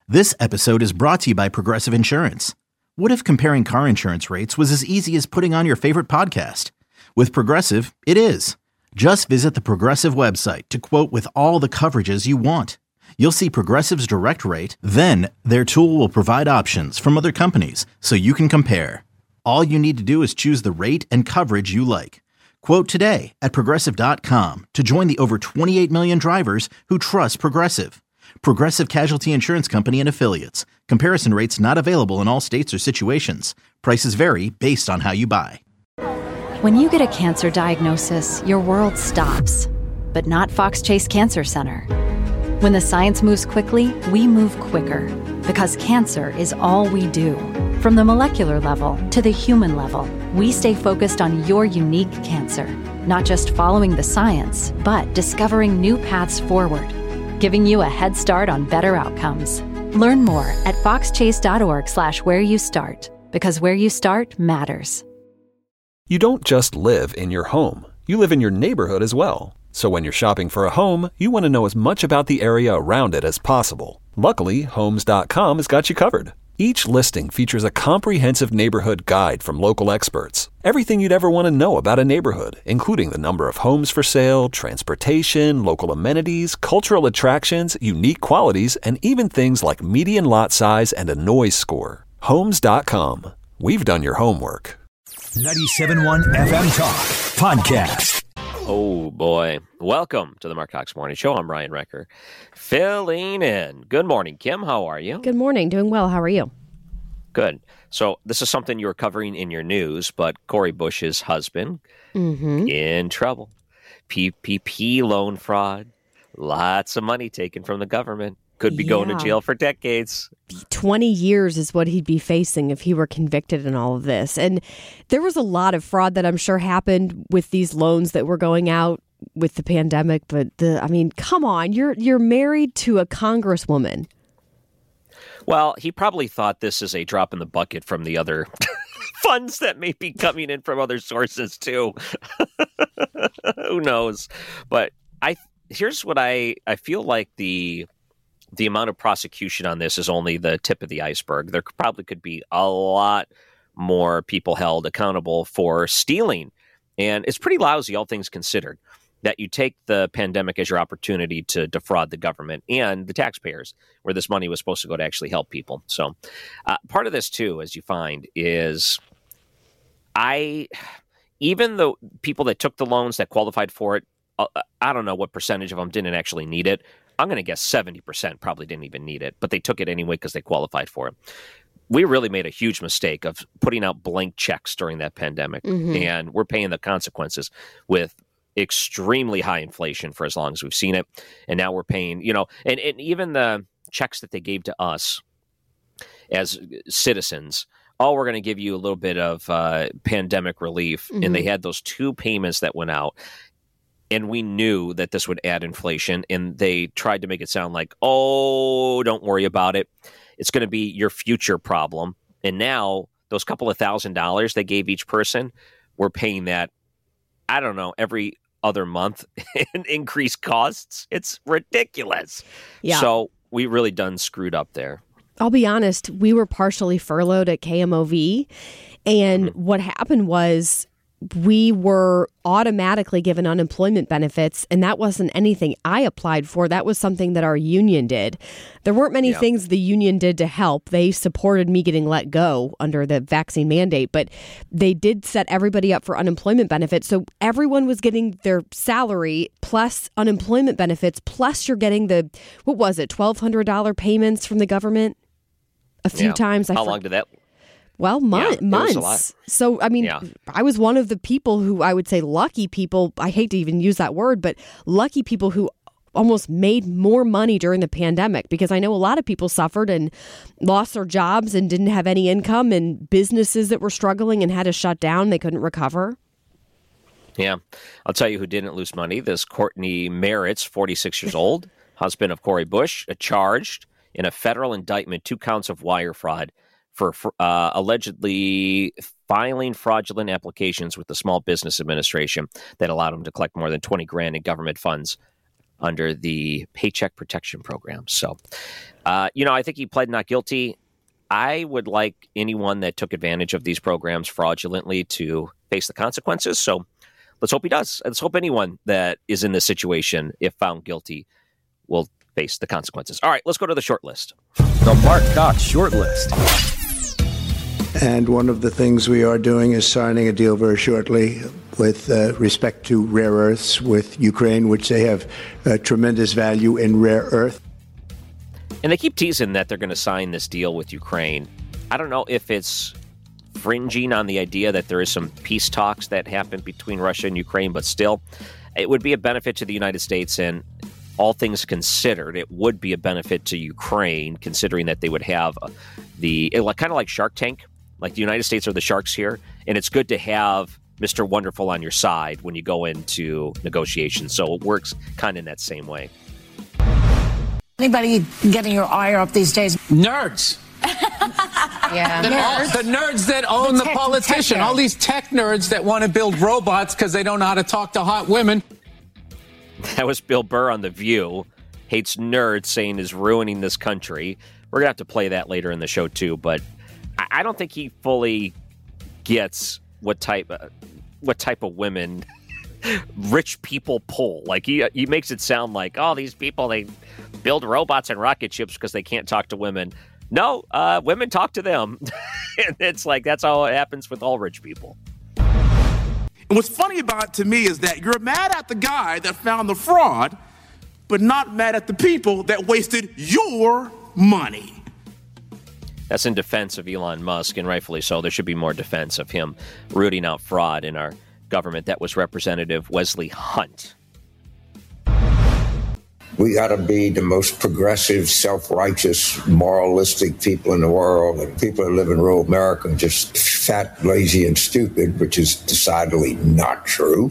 This episode is brought to you by Progressive Insurance. What if comparing car insurance rates was as easy as putting on your favorite podcast? With Progressive, it is. Just visit the Progressive website to quote with all the coverages you want. You'll see Progressive's direct rate, then their tool will provide options from other companies so you can compare. All you need to do is choose the rate and coverage you like. Quote today at Progressive.com to join the over 28 million drivers who trust Progressive. Progressive Casualty Insurance Company and Affiliates. Comparison rates not available in all states or situations. Prices vary based on how you buy. When you get a cancer diagnosis, your world stops. But not Fox Chase Cancer Center. When the science moves quickly, we move quicker. Because cancer is all we do. From the molecular level to the human level, we stay focused on your unique cancer. Not just following the science, but discovering new paths forward. Giving you a head start on better outcomes. Learn more at foxchase.org/where you start, because where you start matters. You don't just live in your home, you live in your neighborhood as well. So when you're shopping for a home, you want to know as much about the area around it as possible. Luckily, Homes.com has got you covered. Each listing features a comprehensive neighborhood guide from local experts. Everything you'd ever want to know about a neighborhood, including the number of homes for sale, transportation, local amenities, cultural attractions, unique qualities, and even things like median lot size and a noise score. Homes.com. We've done your homework. 97.1 FM Talk Podcast. Oh, boy. Welcome to the Mark Cox Morning Show. I'm Ryan Recker, filling in. Good morning, Kim. How are you? Good morning. Doing well. How are you? Good. So this is something you were covering in your news, but Cori Bush's husband in trouble. PPP loan fraud. Lots of money taken from the government. Could be going to jail for decades. 20 years is what he'd be facing if he were convicted in all of this. And there was a lot of fraud that I'm sure happened with these loans that were going out with the pandemic. But come on, you're married to a congresswoman. Well, he probably thought this is a drop in the bucket from the other funds that may be coming in from other sources too. Who knows? But here's what I feel like the amount of prosecution on this is only the tip of the iceberg. There probably could be a lot more people held accountable for stealing. And it's pretty lousy, all things considered, that you take the pandemic as your opportunity to defraud the government and the taxpayers, where this money was supposed to go to actually help people. So part of this, too, as you find, is even the people that took the loans that qualified for it, I don't know what percentage of them didn't actually need it. I'm going to guess 70% probably didn't even need it, but they took it anyway because they qualified for it. We really made a huge mistake of putting out blank checks during that pandemic, and we're paying the consequences with extremely high inflation for as long as we've seen it. And now we're paying, and even the checks that they gave to us as citizens, we're going to give you a little bit of pandemic relief. And they had those two payments that went out. And we knew that this would add inflation, and they tried to make it sound like, don't worry about it. It's going to be your future problem. And now those couple of $1,000s they gave each person, we're paying that, I don't know, every other month in increased costs. It's ridiculous. Yeah. So we really done screwed up there. I'll be honest, we were partially furloughed at KMOV. And what happened was we were automatically given unemployment benefits, and that wasn't anything I applied for. That was something that our union did. There weren't many things the union did to help. They supported me getting let go under the vaccine mandate, but they did set everybody up for unemployment benefits. So everyone was getting their salary plus unemployment benefits, plus you're getting the, $1,200 payments from the government a few times. How long did that? Well, months. So, I was one of the people who I would say lucky people. I hate to even use that word, but lucky people who almost made more money during the pandemic, because I know a lot of people suffered and lost their jobs and didn't have any income, and businesses that were struggling and had to shut down. They couldn't recover. Yeah. I'll tell you who didn't lose money. This Courtney Merritt's 46 years old, husband of Cori Bush, charged in a federal indictment 2 counts of wire fraud for allegedly filing fraudulent applications with the Small Business Administration that allowed him to collect more than $20,000 in government funds under the Paycheck Protection Program. So, I think he pled not guilty. I would like anyone that took advantage of these programs fraudulently to face the consequences. So let's hope he does. Let's hope anyone that is in this situation, if found guilty, will face the consequences. All right, let's go to the short list. The Mark Cox short list. And one of the things we are doing is signing a deal very shortly with respect to rare earths with Ukraine, which they have tremendous value in rare earth. And they keep teasing that they're going to sign this deal with Ukraine. I don't know if it's fringing on the idea that there is some peace talks that happen between Russia and Ukraine, but still, it would be a benefit to the United States, and all things considered, it would be a benefit to Ukraine, considering that they would have kind of like Shark Tank, like the United States are the sharks here, and it's good to have Mr. Wonderful on your side when you go into negotiations. So it works kind of in that same way. Anybody getting your ire up these days? Nerds. Yeah. The nerds that own the politician. All these tech nerds that want to build robots because they don't know how to talk to hot women. That was Bill Burr on The View. Hates nerds, saying is ruining this country. We're going to have to play that later in the show, too. But I don't think he fully gets what type of women rich people pull. Like he makes it sound like, oh, these people, they build robots and rocket ships because they can't talk to women. No, women talk to them. And it's like, that's how it happens with all rich people. And what's funny about it to me is that you're mad at the guy that found the fraud, but not mad at the people that wasted your money. That's in defense of Elon Musk, and rightfully so. There should be more defense of him rooting out fraud in our government. That was Representative Wesley Hunt. We got to be the most progressive, self-righteous, moralistic people in the world. And people that live in rural America are just fat, lazy, and stupid, which is decidedly not true.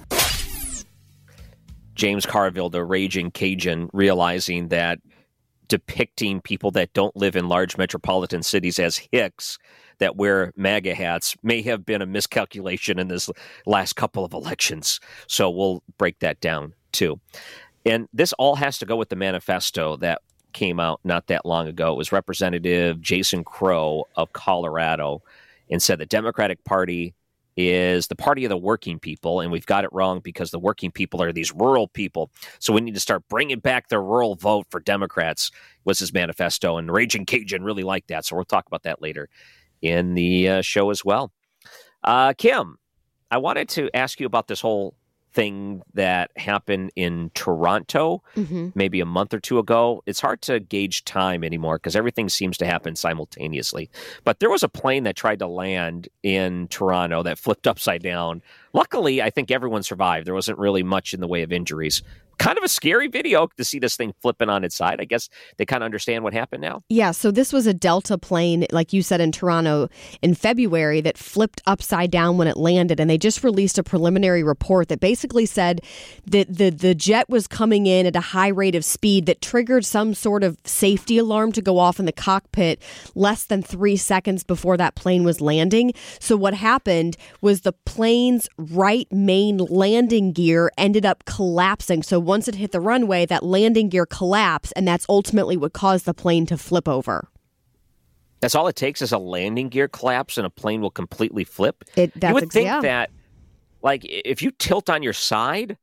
James Carville, the raging Cajun, realizing that depicting people that don't live in large metropolitan cities as hicks that wear MAGA hats may have been a miscalculation in this last couple of elections. So we'll break that down, too. And this all has to go with the manifesto that came out not that long ago. It was Representative Jason Crow of Colorado and said the Democratic Party is the party of the working people, and we've got it wrong because the working people are these rural people. So we need to start bringing back the rural vote for Democrats, was his manifesto, and Raging Cajun really liked that. So we'll talk about that later in the show as well. Kim, I wanted to ask you about this whole thing that happened in Toronto maybe a month or two ago. It's hard to gauge time anymore because everything seems to happen simultaneously. But there was a plane that tried to land in Toronto that flipped upside down. Luckily, I think everyone survived. There wasn't really much in the way of injuries. Kind of a scary video to see this thing flipping on its side. I guess they kind of understand what happened now. Yeah, so this was a Delta plane, like you said, in Toronto in February that flipped upside down when it landed. And they just released a preliminary report that basically said that the jet was coming in at a high rate of speed that triggered some sort of safety alarm to go off in the cockpit less than 3 seconds before that plane was landing. So what happened was the plane's right main landing gear ended up collapsing. So once it hit the runway, that landing gear collapsed, and that's ultimately what caused the plane to flip over. That's all it takes is a landing gear collapse, and a plane will completely flip. You would think that, like, if you tilt on your side,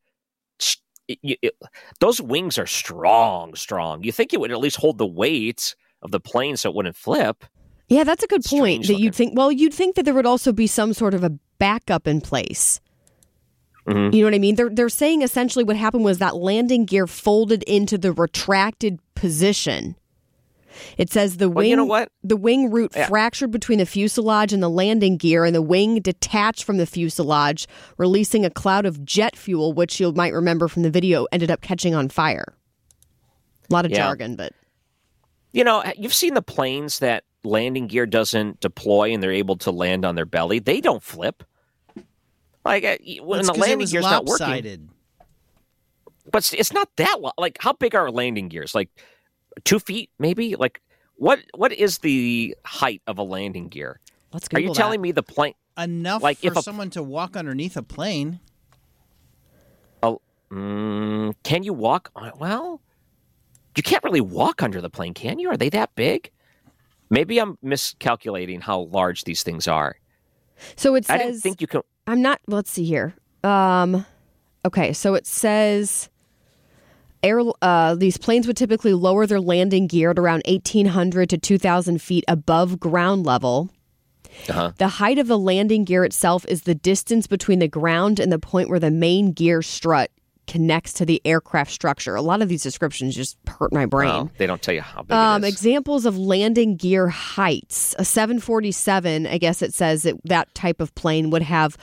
those wings are strong. You think it would at least hold the weight of the plane so it wouldn't flip. Yeah, that's a good point. That you'd think. Well, you'd think that there would also be some sort of a backup in place. Mm-hmm. You know what I mean? They're saying essentially what happened was that landing gear folded into the retracted position. It says the wing, you know what? The wing root fractured between the fuselage and the landing gear, and the wing detached from the fuselage, releasing a cloud of jet fuel, which you might remember from the video ended up catching on fire. A lot of jargon, but you know, you've seen the planes that landing gear doesn't deploy and they're able to land on their belly. They don't flip. Like when the landing gear's not working, but it's not that long. Like, how big are landing gears? Like 2 feet, maybe. Like what is the height of a landing gear? Let's Google Are you telling me the plane enough like for someone to walk underneath a plane? Can you walk on it? Well, you can't really walk under the plane, can you? Are they that big? Maybe I'm miscalculating how large these things are. So it says... I didn't think you can... I'm not... Let's see here. Okay, so it says... These planes would typically lower their landing gear at around 1,800 to 2,000 feet above ground level. The height of the landing gear itself is the distance between the ground and the point where the main gear strut connects to the aircraft structure. A lot of these descriptions just hurt my brain. Well, they don't tell you how big it is. Examples of landing gear heights. A 747, I guess it says that type of plane would have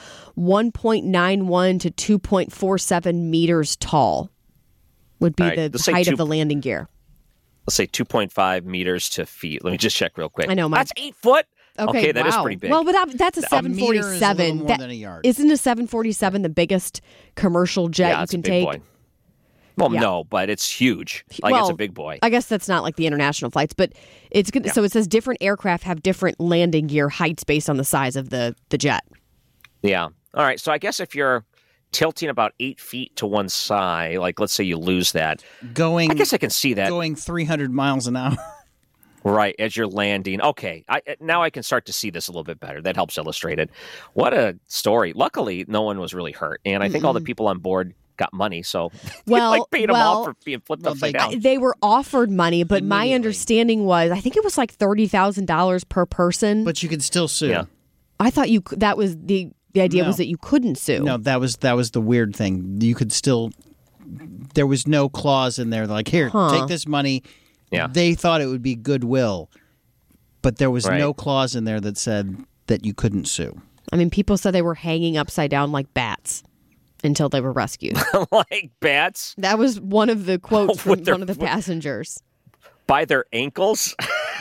1.91 to 2.47 meters tall. Would be the height of the landing gear. Let's say 2.5 meters to feet. Let me just check real quick. I know. That's 8 foot. Okay, that is pretty big. Well, but that's a 747. Is a little more than a yard. Isn't a 747 the biggest commercial jet you can take? Boy. Well, no, but it's huge. It's a big boy. I guess that's not like the international flights, but it's good. Yeah. So it says different aircraft have different landing gear heights based on the size of the jet. Yeah. All right. So I guess if you're tilting about 8 feet to one side, like let's say you lose that. I guess I can see that. Going 300 miles an hour. Right, as you're landing. Okay, now I can start to see this a little bit better. That helps illustrate it. What a story. Luckily, no one was really hurt. And I think all the people on board got money, so paid them off for being flipped upside down. They were offered money, but my understanding was, I think it was like $30,000 per person. But you could still sue. Yeah. I thought that was the idea was that you couldn't sue. No, that was the weird thing. You could still, there was no clause in there like, here, take this money. Yeah. They thought it would be goodwill, but there was no clause in there that said that you couldn't sue. I mean, people said they were hanging upside down like bats until they were rescued. Like bats? That was one of the quotes from one of the passengers. By their ankles?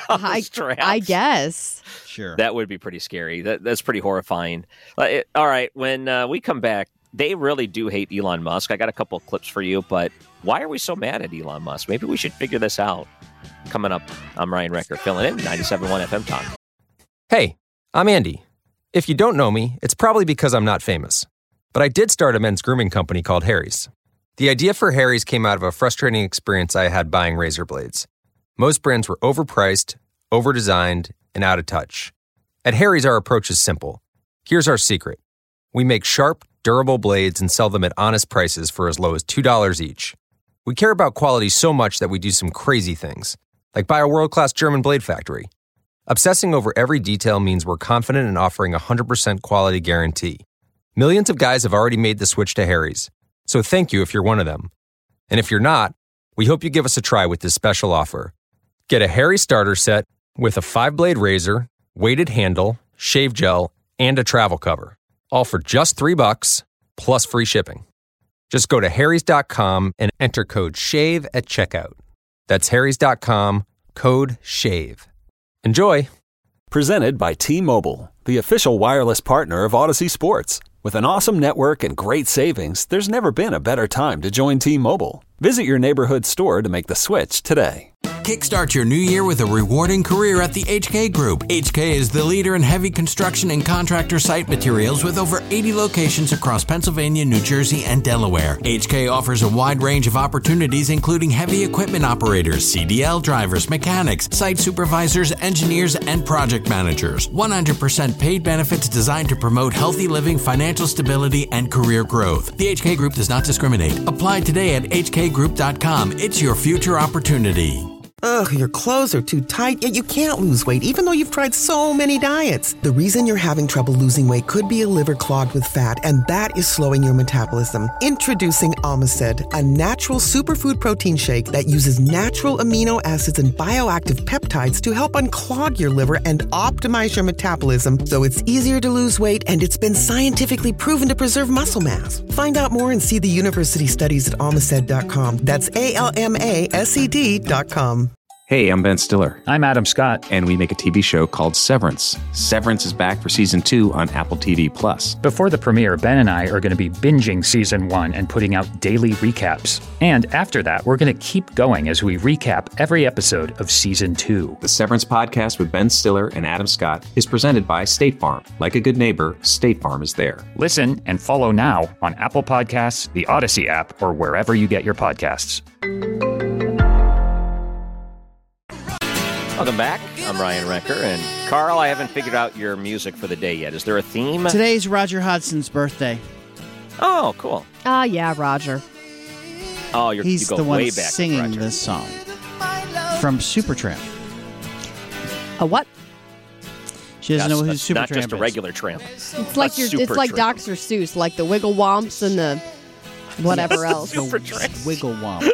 I guess. Sure. That would be pretty scary. That's pretty horrifying. All right, when we come back, they really do hate Elon Musk. I got a couple of clips for you, but why are we so mad at Elon Musk? Maybe we should figure this out. Coming up, I'm Ryan Recker, filling in 97.1 FM Talk. Hey, I'm Andy. If you don't know me, it's probably because I'm not famous. But I did start a men's grooming company called Harry's. The idea for Harry's came out of a frustrating experience I had buying razor blades. Most brands were overpriced, overdesigned, and out of touch. At Harry's, our approach is simple. Here's our secret. We make sharp, durable blades and sell them at honest prices for as low as $2 each. We care about quality so much that we do some crazy things, like buy a world-class German blade factory. Obsessing over every detail means we're confident in offering a 100% quality guarantee. Millions of guys have already made the switch to Harry's, so thank you if you're one of them. And if you're not, we hope you give us a try with this special offer. Get a Harry starter set with a 5-blade razor, weighted handle, shave gel, and a travel cover. All for just $3 plus free shipping. Just go to harrys.com and enter code SHAVE at checkout. That's harrys.com, code SHAVE. Enjoy. Presented by T-Mobile, the official wireless partner of Odyssey Sports. With an awesome network and great savings, there's never been a better time to join T-Mobile. Visit your neighborhood store to make the switch today. Kickstart your new year with a rewarding career at the HK Group. HK is the leader in heavy construction and contractor site materials with over 80 locations across Pennsylvania, New Jersey, and Delaware. HK offers a wide range of opportunities, including heavy equipment operators, CDL drivers, mechanics, site supervisors, engineers, and project managers. 100% paid benefits designed to promote healthy living, financial stability, and career growth. The HK Group does not discriminate. Apply today at hkgroup.com. It's your future opportunity. Ugh, your clothes are too tight, yet you can't lose weight, even though you've tried so many diets. The reason you're having trouble losing weight could be a liver clogged with fat, and that is slowing your metabolism. Introducing Omicid, a natural superfood protein shake that uses natural amino acids and bioactive peptides to help unclog your liver and optimize your metabolism so it's easier to lose weight, and it's been scientifically proven to preserve muscle mass. Find out more and see the university studies at Omicid.com. That's ALMASED.com. Hey, I'm Ben Stiller. I'm Adam Scott. And we make a TV show called Severance. Severance is back for Season 2 on Apple TV+. Before the premiere, Ben and I are going to be binging Season 1 and putting out daily recaps. And after that, we're going to keep going as we recap every episode of Season 2. The Severance podcast with Ben Stiller and Adam Scott is presented by State Farm. Like a good neighbor, State Farm is there. Listen and follow now on Apple Podcasts, the Odyssey app, or wherever you get your podcasts. Welcome back. I'm Ryan Recker. And Carl, I haven't figured out your music for the day yet. Is there a theme? Today's Roger Hodgson's birthday. Oh, cool. Yeah, Roger. Oh, He's you go the one way back singing this song from Supertramp. A what? She doesn't know who Supertramp is. Not just a regular tramp. It's like Dr. Seuss, like the Wiggle Womps and the whatever else. The Wiggle Womps.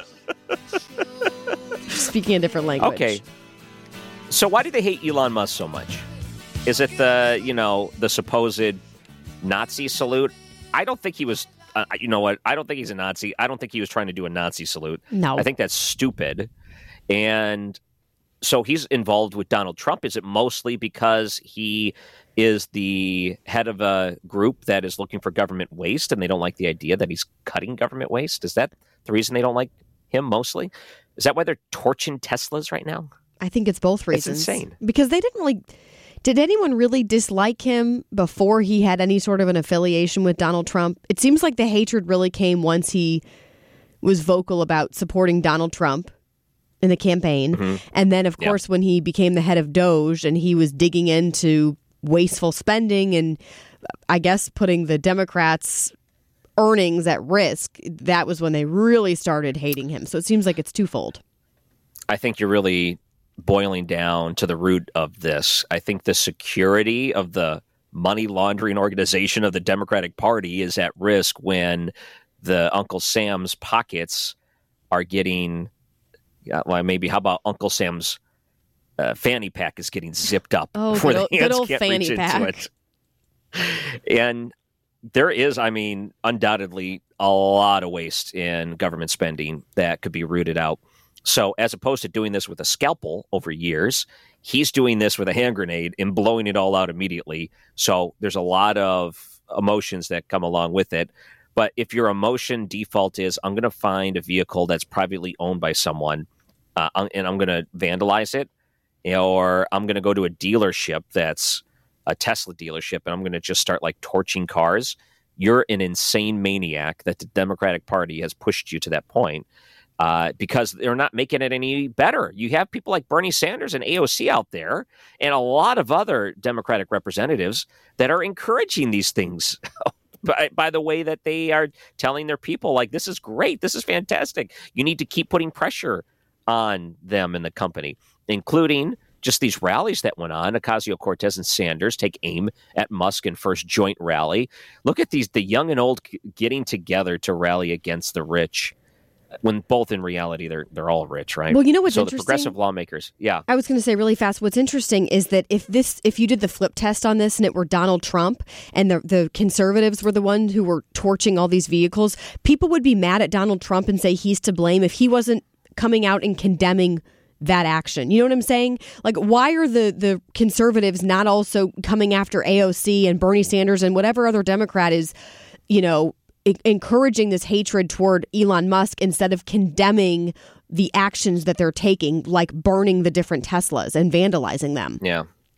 Speaking a different language. Okay. So why do they hate Elon Musk so much? Is it the supposed Nazi salute? I don't think he was, you know what? I don't think he's a Nazi. I don't think he was trying to do a Nazi salute. No. I think that's stupid. And so he's involved with Donald Trump. Is it mostly because he is the head of a group that is looking for government waste and they don't like the idea that he's cutting government waste? Is that the reason they don't like him mostly? Is that why they're torching Teslas right now? I think it's both reasons. It's insane. Because they didn't really... Did anyone really dislike him before he had any sort of an affiliation with Donald Trump? It seems like the hatred really came once he was vocal about supporting Donald Trump in the campaign. Mm-hmm. And then, of course, when he became the head of Doge and he was digging into wasteful spending and I guess putting the Democrats' earnings at risk, that was when they really started hating him. So it seems like it's twofold. I think you're really boiling down to the root of this. I think the security of the money laundering organization of the Democratic Party is at risk when the Uncle Sam's pockets are getting, maybe how about Uncle Sam's fanny pack is getting zipped up where the hands can't reach into it. And there is, undoubtedly a lot of waste in government spending that could be rooted out. So as opposed to doing this with a scalpel over years, he's doing this with a hand grenade and blowing it all out immediately. So there's a lot of emotions that come along with it. But if your emotion default is, I'm going to find a vehicle that's privately owned by someone and I'm going to vandalize it, or I'm going to go to a dealership that's a Tesla dealership and I'm going to just start torching cars, you're an insane maniac that the Democratic Party has pushed you to that point. Because they're not making it any better. You have people like Bernie Sanders and AOC out there and a lot of other Democratic representatives that are encouraging these things by the way that they are telling their people, this is great, this is fantastic. You need to keep putting pressure on them and the company, including just these rallies that went on. Ocasio-Cortez and Sanders take aim at Musk in first joint rally. Look at the young and old getting together to rally against the rich. When both in reality they're all rich, right? Well, you know what's interesting? So the progressive lawmakers, I was going to say really fast. What's interesting is that if you did the flip test on this and it were Donald Trump and the conservatives were the ones who were torching all these vehicles, people would be mad at Donald Trump and say he's to blame if he wasn't coming out and condemning that action. You know what I'm saying? Why are the conservatives not also coming after AOC and Bernie Sanders and whatever other Democrat is, encouraging this hatred toward Elon Musk instead of condemning the actions that they're taking, like burning the different Teslas and vandalizing them? Yeah.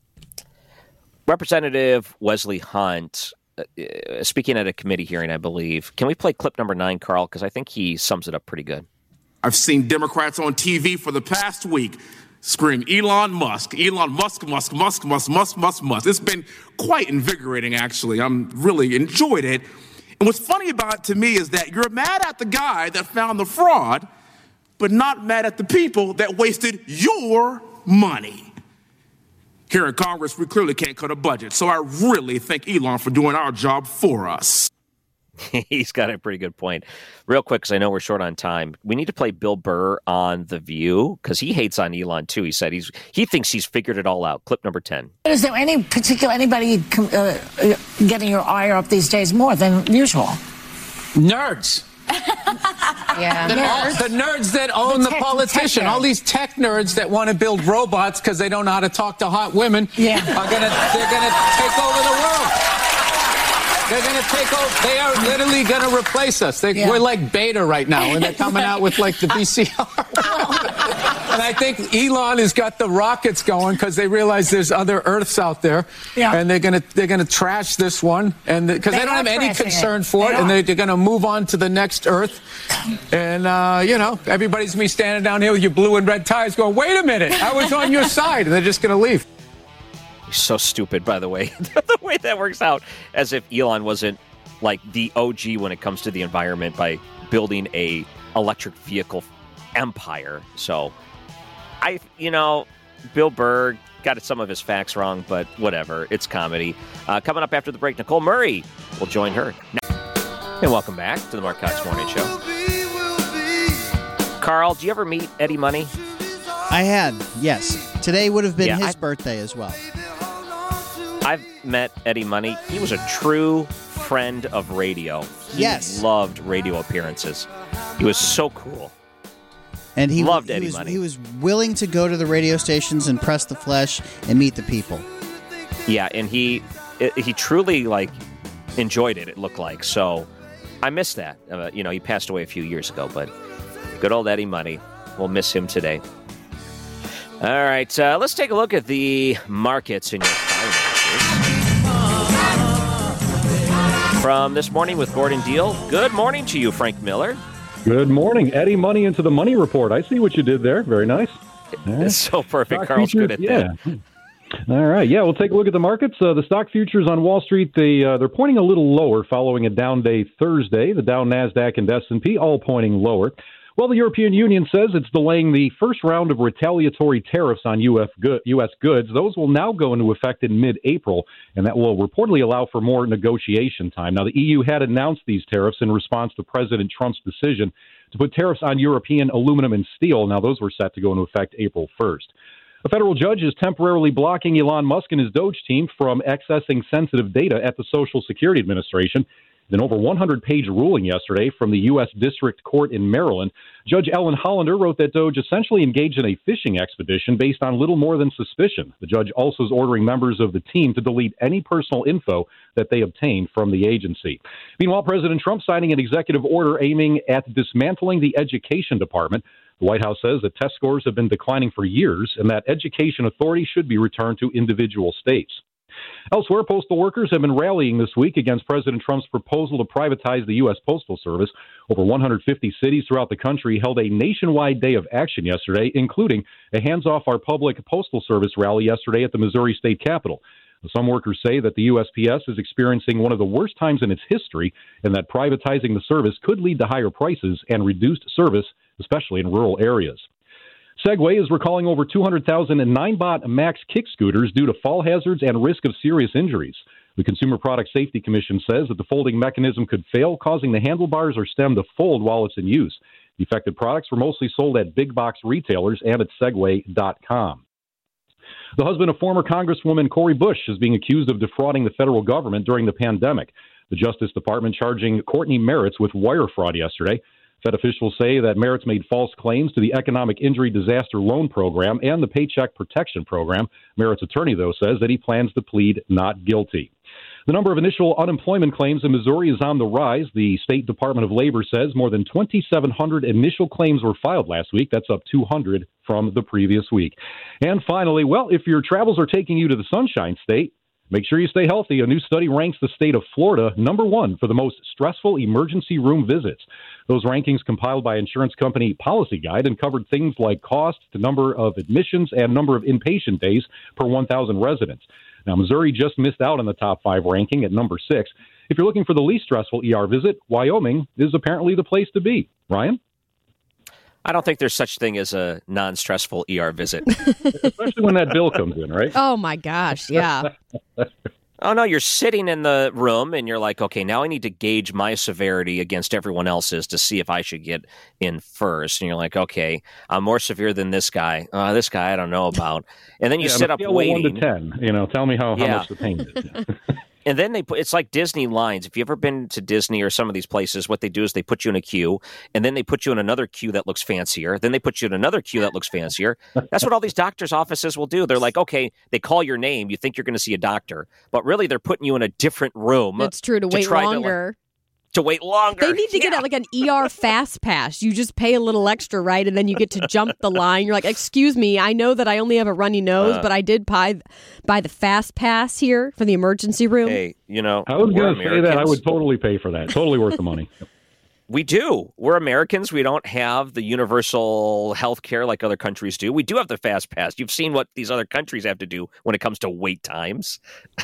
Representative Wesley Hunt, speaking at a committee hearing, I believe. Can we play clip number 9, Carl? Because I think he sums it up pretty good. I've seen Democrats on TV for the past week scream, Elon Musk, Musk, Musk, Musk, Musk, Musk, Musk, Musk. It's been quite invigorating, actually. I'm really enjoyed it. And what's funny about it to me is that you're mad at the guy that found the fraud, but not mad at the people that wasted your money. Here in Congress, we clearly can't cut a budget, so I really thank Elon for doing our job for us. He's got a pretty good point. Real quick, because I know we're short on time, we need to play Bill Burr on The View, because he hates on Elon, too. He said he thinks he's figured it all out. Clip number 10. Is there anybody getting your ire up these days more than usual? Nerds. Yeah. The nerds that own the politician, all these tech nerds that want to build robots because they don't know how to talk to hot women, they're gonna take over the world. They're going to take over. They are literally going to replace us. We're like beta right now, and they're coming out with like the VCR. And I think Elon has got the rockets going because they realize there's other Earths out there, and they're going to trash this one, and because they don't have any concern for it, and they're going to move on to the next Earth. And everybody's going to be standing down here with your blue and red ties, going, "Wait a minute, I was on your side," and they're just going to leave. So stupid, by the way, the way that works out, as if Elon wasn't like the OG when it comes to the environment by building a electric vehicle empire. So Bill Burr got some of his facts wrong, but whatever. It's comedy. Coming up after the break, Nicole Murray will join her. And welcome back to the Mark Cox Morning Show. Carl, do you ever meet Eddie Money? I had, yes. Today would have been his birthday as well. I've met Eddie Money. He was a true friend of radio. He loved radio appearances. He was so cool. And he loved Eddie Money. He was willing to go to the radio stations and press the flesh and meet the people. Yeah, and he truly enjoyed it. It looked like. So I miss that. He passed away a few years ago, but good old Eddie Money. We'll miss him today. All right, let's take a look at the markets in your finances. From This Morning with Gordon Deal, good morning to you, Frank Miller. Good morning. Eddie Money into the Money Report. I see what you did there. Very nice. It's so perfect. Carl's good at that. All right. Yeah, we'll take a look at the markets. The stock futures on Wall Street, they're pointing a little lower following a down day Thursday. The Dow, NASDAQ, and S&P all pointing lower. Well, the European Union says it's delaying the first round of retaliatory tariffs on U.S. goods. Those will now go into effect in mid-April, and that will reportedly allow for more negotiation time. Now, the EU had announced these tariffs in response to President Trump's decision to put tariffs on European aluminum and steel. Now, those were set to go into effect April 1st. A federal judge is temporarily blocking Elon Musk and his Doge team from accessing sensitive data at the Social Security Administration. In an over 100-page ruling yesterday from the U.S. District Court in Maryland, Judge Ellen Hollander wrote that Doge essentially engaged in a fishing expedition based on little more than suspicion. The judge also is ordering members of the team to delete any personal info that they obtained from the agency. Meanwhile, President Trump signing an executive order aiming at dismantling the Education Department. The White House says that test scores have been declining for years and that education authority should be returned to individual states. Elsewhere, postal workers have been rallying this week against President Trump's proposal to privatize the U.S. Postal Service. Over 150 cities throughout the country held a nationwide day of action yesterday, including a Hands Off Our Public Postal Service rally yesterday at the Missouri State Capitol. Some workers say that the USPS is experiencing one of the worst times in its history and that privatizing the service could lead to higher prices and reduced service, especially in rural areas. Segway is recalling over 200,000 Ninebot Max kick scooters due to fall hazards and risk of serious injuries. The Consumer Product Safety Commission says that the folding mechanism could fail, causing the handlebars or stem to fold while it's in use. The affected products were mostly sold at big box retailers and at Segway.com. The husband of former Congresswoman Cori Bush is being accused of defrauding the federal government during the pandemic. The Justice Department charging Courtney Merritt with wire fraud yesterday. Fed officials say that Merritt made false claims to the Economic Injury Disaster Loan Program and the Paycheck Protection Program. Merritt's attorney, though, says that he plans to plead not guilty. The number of initial unemployment claims in Missouri is on the rise. The State Department of Labor says more than 2,700 initial claims were filed last week. That's up 200 from the previous week. And finally, well, if your travels are taking you to the Sunshine State, make sure you stay healthy. A new study ranks the state of Florida #1 for the most stressful emergency room visits. Those rankings compiled by insurance company Policy Guide and covered things like cost, the number of admissions, and number of inpatient days per 1,000 residents. Now, Missouri just missed out on the top 5 ranking at number 6. If you're looking for the least stressful ER visit, Wyoming is apparently the place to be. Ryan? I don't think there's such thing as a non-stressful ER visit. Especially when that bill comes in, right? Oh, my gosh, yeah. Oh, no, you're sitting in the room and you're like, okay, now I need to gauge my severity against everyone else's to see if I should get in first. And you're like, okay, I'm more severe than this guy. This guy I don't know about. And then you sit up waiting. 1 to 10, tell me how much the pain is. And then it's like Disney lines. If you've ever been to Disney or some of these places, what they do is they put you in a queue, and then they put you in another queue that looks fancier. Then they put you in another queue that looks fancier. That's what all these doctors' offices will do. They're like, okay, they call your name. You think you're going to see a doctor, but really they're putting you in a different room. That's true, to wait longer. To wait longer. They need to get like an ER fast pass. You just pay a little extra, right? And then you get to jump the line. You're like, excuse me, I know that I only have a runny nose, but I did buy the fast pass here for the emergency room. Hey, I was going to say that. I would totally pay for that. Totally worth the money. We do. We're Americans. We don't have the universal health care like other countries do. We do have the fast pass. You've seen what these other countries have to do when it comes to wait times.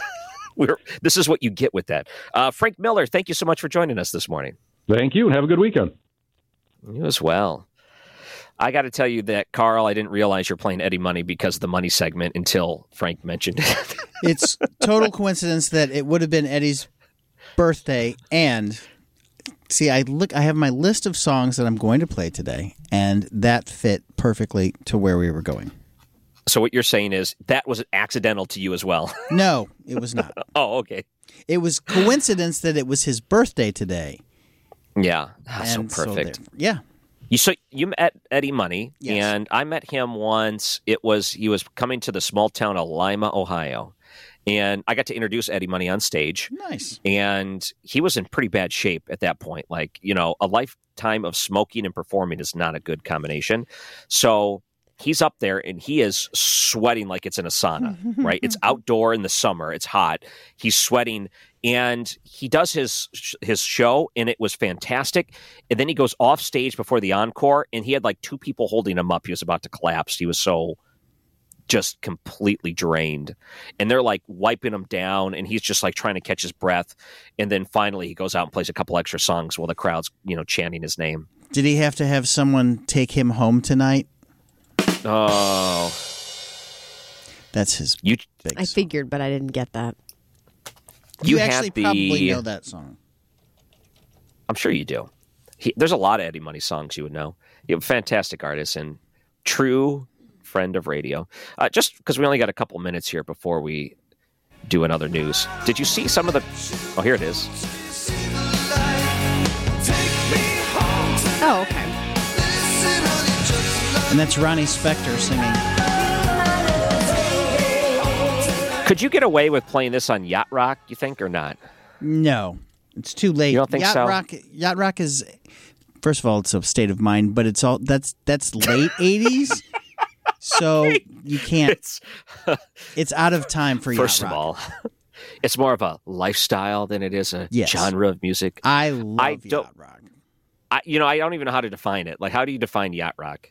This is what you get with that. Frank Miller, thank you so much for joining us this morning. Thank you, and have a good weekend. You as well. I got to tell you that, Carl, I didn't realize you're playing Eddie Money because of the money segment until Frank mentioned it. It's total coincidence that it would have been Eddie's birthday. And see, I have my list of songs that I'm going to play today, and that fit perfectly to where we were going. So what you're saying is that was accidental to you as well? No, it was not. Oh, okay. It was coincidence that it was his birthday today. Yeah, so perfect. Yeah. You met Eddie Money, yes. And I met him once. He was coming to the small town of Lima, Ohio, and I got to introduce Eddie Money on stage. Nice. And he was in pretty bad shape at that point. Like, a lifetime of smoking and performing is not a good combination. So he's up there and he is sweating like it's in a sauna, right? It's outdoor in the summer. It's hot. He's sweating, and he does his show, and it was fantastic. And then he goes off stage before the encore, and he had like two people holding him up. He was about to collapse. He was so just completely drained, and they're like wiping him down, and he's just like trying to catch his breath. And then finally he goes out and plays a couple extra songs while the crowd's, chanting his name. Did he have to have someone take him home tonight? Oh, that's his. I figured, but I didn't get that. You actually probably know that song. I'm sure you do. There's a lot of Eddie Money songs you would know. You're a fantastic artist and true friend of radio. Just because we only got a couple minutes here before we do another news. Did you see some of the? Oh, here it is. Oh, okay. And that's Ronnie Spector singing. Could you get away with playing this on Yacht Rock, you think, or not? No. It's too late. You don't think so? Yacht Rock is, first of all, it's a state of mind, but it's all that's late 80s. So you can't. It's out of time for Yacht Rock. First of all, it's more of a lifestyle than it is a genre of music. I love Yacht Rock. I don't even know how to define it. Like, how do you define Yacht Rock?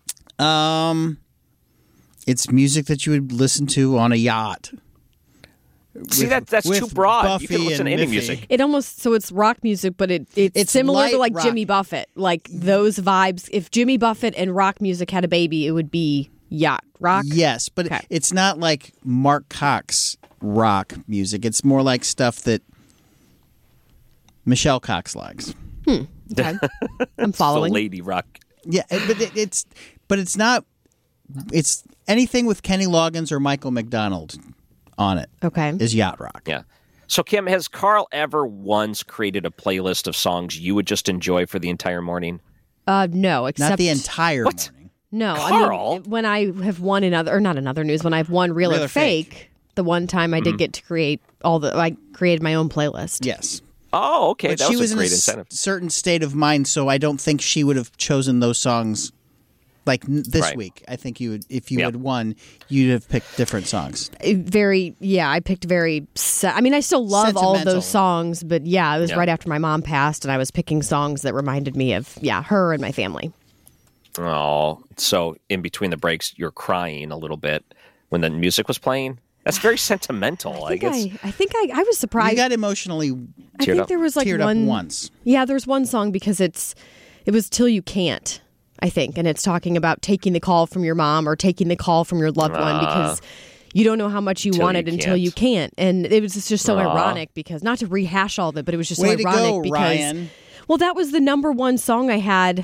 It's music that you would listen to on a yacht. See, that's too broad. Buffy you can listen to any Miffy. music. It almost, so it's rock music, but it's similar to like rock. Jimmy Buffett, like those vibes. If Jimmy Buffett and rock music had a baby, it would be yacht rock. Yes, but it's not like Mark Cox rock music. It's more like stuff that Michelle Cox likes. Okay. I'm following. So lady rock. Yeah, but it's not. It's anything with Kenny Loggins or Michael McDonald on it. Okay, is yacht rock. Yeah. So Kim, has Carl ever once created a playlist of songs you would just enjoy for the entire morning? No, except not the entire morning. No, Carl? I mean, when I have won not another news, when I've won Real or Fake, the one time I did get to create I created my own playlist. Yes. Oh, okay. But that she was was a great in a incentive. certain state of mind, so I don't think she would have chosen those songs. Like this week, I think you would, if you had won, you'd have picked different songs. I picked very. I still love all of those songs, but it was right after my mom passed, and I was picking songs that reminded me of her and my family. Oh, so in between the breaks, you're crying a little bit when the music was playing. That's very sentimental. I think I was surprised. You got emotionally. I think there was like teared one up once. Yeah, there's one song because it was Till You Can't. I think, and it's talking about taking the call from your mom or taking the call from your loved one because you don't know how much you want it until you can't. And it was just so ironic because, not to rehash all of it, but it was just so ironic because, Ryan. Well, that was the number one song I had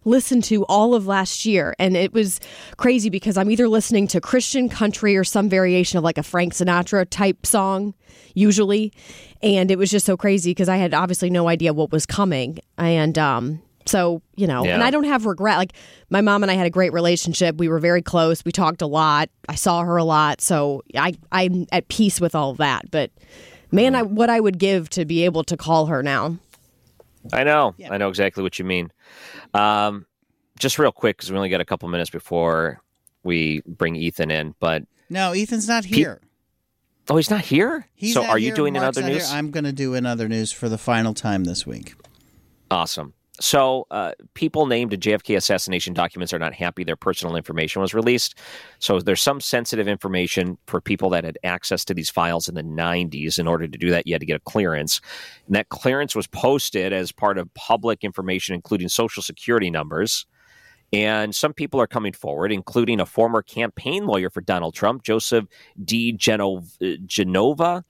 listened to all of last year, and it was crazy because I'm either listening to Christian country or some variation of like a Frank Sinatra type song, usually. And it was just so crazy because I had obviously no idea what was coming. And so, and I don't have regret. Like, my mom and I had a great relationship. We were very close. We talked a lot. I saw her a lot. So I'm at peace with all of that. But man, what I would give to be able to call her now. I know. Yeah. I know exactly what you mean. Just real quick, because we only got a couple minutes before we bring Ethan in. But no, Ethan's not here. Oh, he's not here? So are you doing Mark's another news? I'm going to do another news for the final time this week. Awesome. So people named in JFK assassination documents are not happy their personal information was released. So there's some sensitive information for people that had access to these files in the 90s. In order to do that, you had to get a clearance. And that clearance was posted as part of public information, including Social Security numbers. And some people are coming forward, including a former campaign lawyer for Donald Trump, Joseph D. Genova.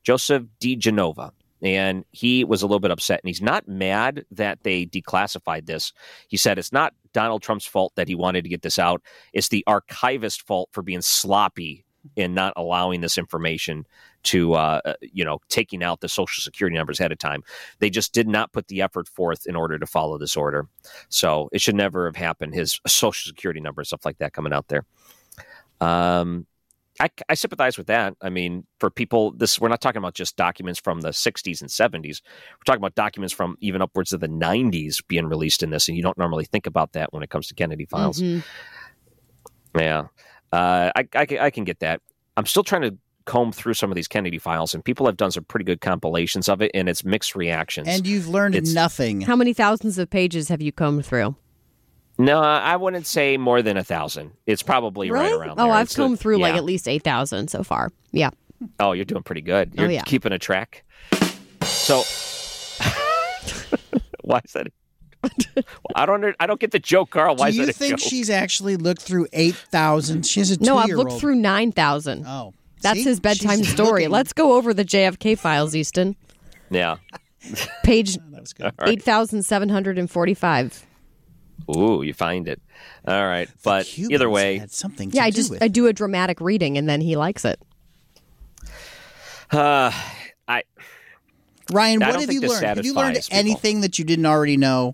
And he was a little bit upset, and he's not mad that they declassified this. He said it's not Donald Trump's fault that he wanted to get this out. It's the archivist's fault for being sloppy in not allowing this information to, taking out the Social Security numbers ahead of time. They just did not put the effort forth in order to follow this order. So it should never have happened, his Social Security number, stuff like that coming out there. I sympathize with that. I mean, for people, we're not talking about just documents from the 60s and 70s. We're talking about documents from even upwards of the 90s being released in this, and you don't normally think about that when it comes to Kennedy files. Mm-hmm. Yeah. I can get that. I'm still trying to comb through some of these Kennedy files, and people have done some pretty good compilations of it, and it's mixed reactions. And you've learned nothing. How many thousands of pages have you combed through? No, I wouldn't say more than 1,000. It's probably right around there. Oh, I've combed through like at least 8,000 so far. Yeah. Oh, you're doing pretty good. You're keeping a track. So, why is that? I don't get the joke, Carl. Why is that a joke? Do you think she's actually looked through 8,000? She has a 2-year-old. No, I've looked through 9,000. Oh. That's his bedtime story. Let's go over the JFK files, Easton. Yeah. Page 8,745. Ooh, you find it. All right. But either way. Had something I do a dramatic reading, and then he likes it. Ryan, what have you learned? Have you learned anything that you didn't already know?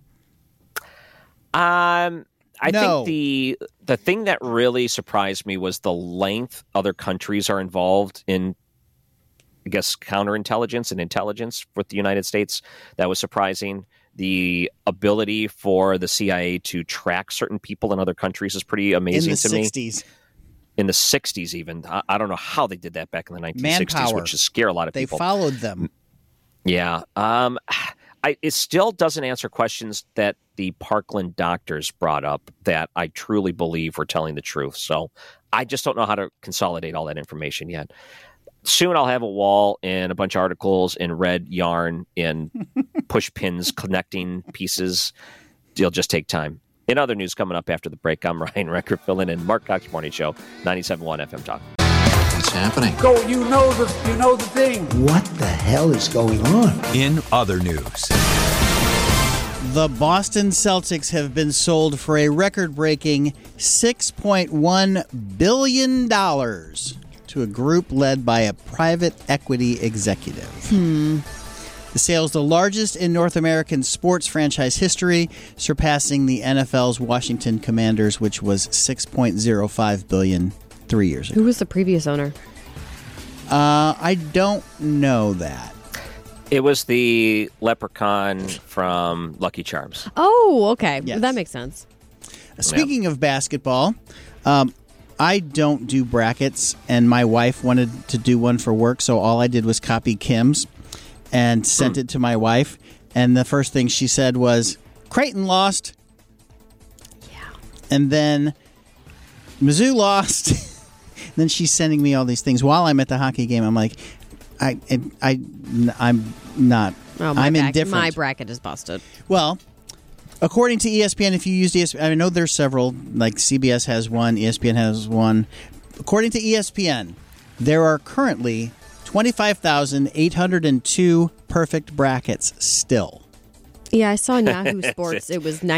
I think the thing that really surprised me was the length other countries are involved in, I guess, counterintelligence and intelligence with the United States. That was surprising. The ability for the CIA to track certain people in other countries is pretty amazing to me. In the 60s even. I don't know how they did that back in the 1960s, Manpower. Which is scare a lot of people. They followed them. Yeah. It still doesn't answer questions that the Parkland doctors brought up that I truly believe were telling the truth. So I just don't know how to consolidate all that information yet. Soon I'll have a wall and a bunch of articles in red yarn and push pins connecting pieces. It'll just take time. In other news coming up after the break, I'm Ryan Recker filling in Mark Cox Morning Show, 97.1 FM Talk. What's happening? Go, you know the thing. What the hell is going on? In other news. The Boston Celtics have been sold for a record-breaking $6.1 billion to a group led by a private equity executive. The sale is the largest in North American sports franchise history, surpassing the NFL's Washington Commanders, which was $6.05 billion 3 years ago. Who was the previous owner? I don't know that. It was the leprechaun from Lucky Charms. Oh, okay. Yes. That makes sense. Speaking of basketball, I don't do brackets, and my wife wanted to do one for work, so all I did was copy Kim's and sent it to my wife, and the first thing she said was, Creighton lost. Yeah. And then Mizzou lost. And then she's sending me all these things while I'm at the hockey game. I'm like, I'm not. Oh, I'm indifferent. My bracket is busted. Well, according to ESPN, if you use ESPN, I know there's several, like CBS has one, ESPN has one. According to ESPN, there are currently 25,802 perfect brackets still. Yeah, I saw in Yahoo Sports it was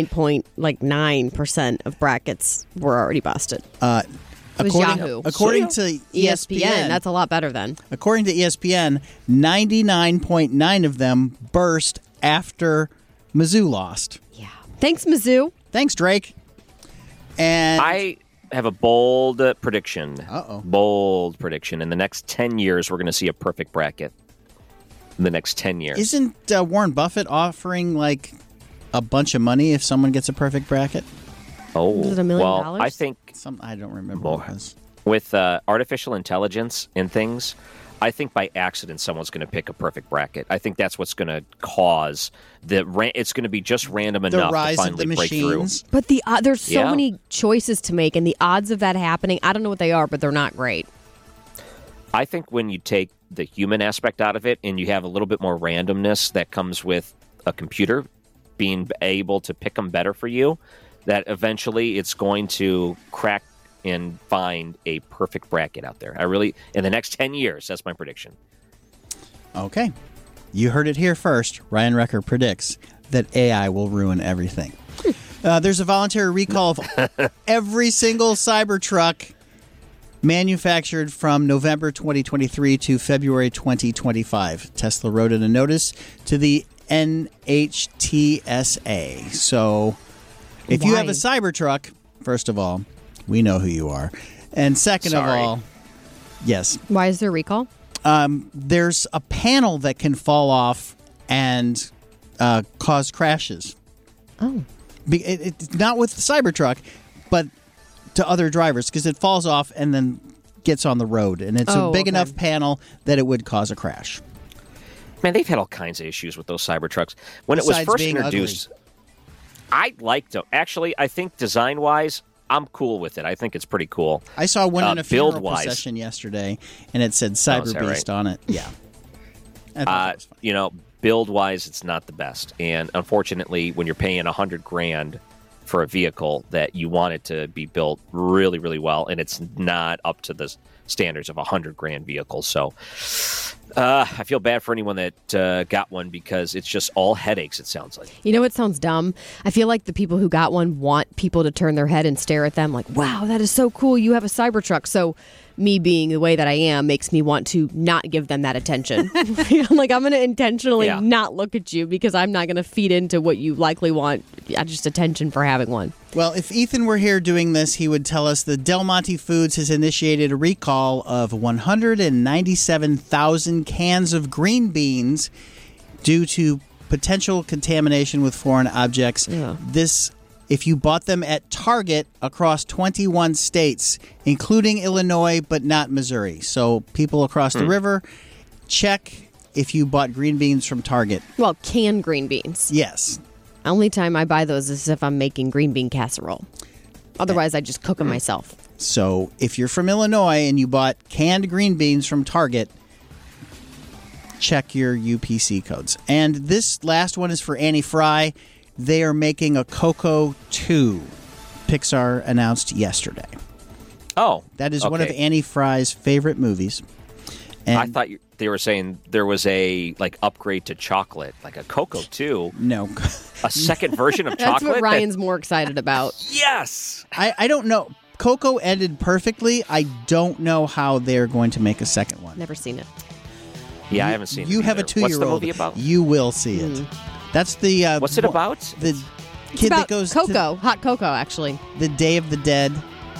99.9% of brackets were already busted. It was Yahoo. According to ESPN, that's a lot better then. According to ESPN, 99.9 of them burst after Mizzou lost. Yeah. Thanks, Mizzou. Thanks, Drake. And I have a bold prediction. Uh-oh. Bold prediction. In the next 10 years, we're going to see a perfect bracket. In the next 10 years. Isn't Warren Buffett offering like a bunch of money if someone gets a perfect bracket? Oh, is it $1 million? Well, I think I don't remember what it was. With artificial intelligence and things, I think by accident someone's going to pick a perfect bracket. I think that's what's going to cause it's going to be just random enough to finally break through. But there's so many choices to make, and the odds of that happening, I don't know what they are, but they're not great. I think when you take the human aspect out of it and you have a little bit more randomness that comes with a computer being able to pick them better for you, that eventually it's going to crack and find a perfect bracket out there. In the next 10 years, that's my prediction. Okay. You heard it here first. Ryan Recker predicts that AI will ruin everything. There's a voluntary recall of every single Cybertruck manufactured from November 2023 to February 2025. Tesla wrote in a notice to the NHTSA. So if you have a Cybertruck, first of all, we know who you are. And second of all, yes. Why is there recall? There's a panel that can fall off and cause crashes. Oh. It's not with the Cybertruck, but to other drivers, because it falls off and then gets on the road. And it's a big enough panel that it would cause a crash. Man, they've had all kinds of issues with those Cybertrucks. When it was first introduced, I liked them. Actually, I think design-wise, I'm cool with it. I think it's pretty cool. I saw one in a funeral procession yesterday, and it said Cyber Beast on it. Yeah. Build-wise, it's not the best. And unfortunately, when you're paying $100,000 for a vehicle that you want it to be built really, really well, and it's not up to the standards of $100,000 vehicle. So I feel bad for anyone that got one because it's just all headaches, it sounds like. You know what sounds dumb? I feel like the people who got one want people to turn their head and stare at them like, wow, that is so cool. You have a Cybertruck. So me being the way that I am makes me want to not give them that attention. I'm like, I'm going to intentionally not look at you because I'm not going to feed into what you likely want, just attention for having one. Well, if Ethan were here doing this, he would tell us that Del Monte Foods has initiated a recall of 197,000 cans of green beans due to potential contamination with foreign objects. Yeah. If you bought them at Target across 21 states, including Illinois, but not Missouri. So people across the river, check if you bought green beans from Target. Well, canned green beans. Yes. Only time I buy those is if I'm making green bean casserole. Otherwise, I just cook them myself. So if you're from Illinois and you bought canned green beans from Target, check your UPC codes. And this last one is for Annie Fry. They are making a Coco 2. Pixar announced yesterday. Oh. That is one of Annie Fry's favorite movies. And I thought they were saying there was a upgrade to chocolate, like a Coco 2. No. A second version of That's chocolate? That's what Ryan's more excited about. Yes! I don't know. Coco ended perfectly. I don't know how they're going to make a second one. Never seen it. Yeah, I haven't seen it. You have a 2-year-old. What's the movie about? You will see it. That's the... What's it about? The it's kid about that goes Coco. Hot cocoa, actually. The Day of the Dead.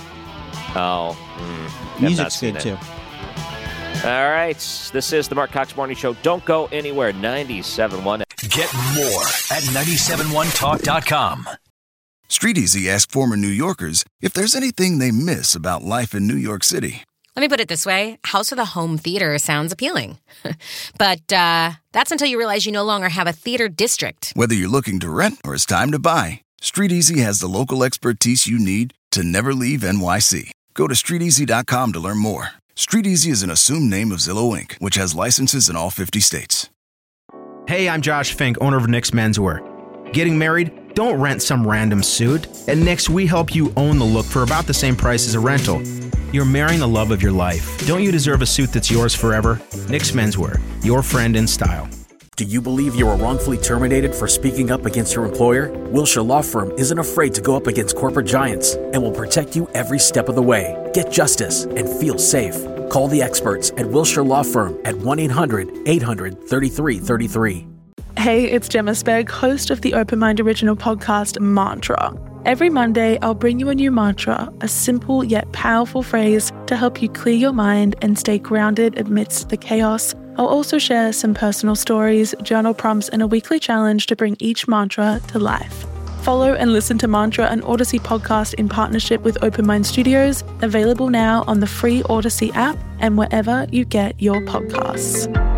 Oh. Music's good, too. All right. This is the Mark Cox Morning Show. Don't go anywhere. 97.1. Get more at 971talk.com. StreetEasy asked former New Yorkers if there's anything they miss about life in New York City. Let me put it this way. House with a home theater sounds appealing. But that's until you realize you no longer have a theater district. Whether you're looking to rent or it's time to buy, StreetEasy has the local expertise you need to never leave NYC. Go to StreetEasy.com to learn more. StreetEasy is an assumed name of Zillow Inc., which has licenses in all 50 states. Hey, I'm Josh Fink, owner of Nick's Menswear. Getting married? Don't rent some random suit. At Nick's, we help you own the look for about the same price as a rental. You're marrying the love of your life. Don't you deserve a suit that's yours forever? Nick's Menswear, your friend in style. Do you believe you were wrongfully terminated for speaking up against your employer? Wilshire Law Firm isn't afraid to go up against corporate giants and will protect you every step of the way. Get justice and feel safe. Call the experts at Wilshire Law Firm at 1-800-800-3333. Hey, it's Gemma Spegg, host of the Open Mind original podcast, Mantra. Every Monday, I'll bring you a new mantra, a simple yet powerful phrase to help you clear your mind and stay grounded amidst the chaos. I'll also share some personal stories, journal prompts, and a weekly challenge to bring each mantra to life. Follow and listen to Mantra, an Odyssey podcast in partnership with Open Mind Studios, available now on the free Odyssey app and wherever you get your podcasts.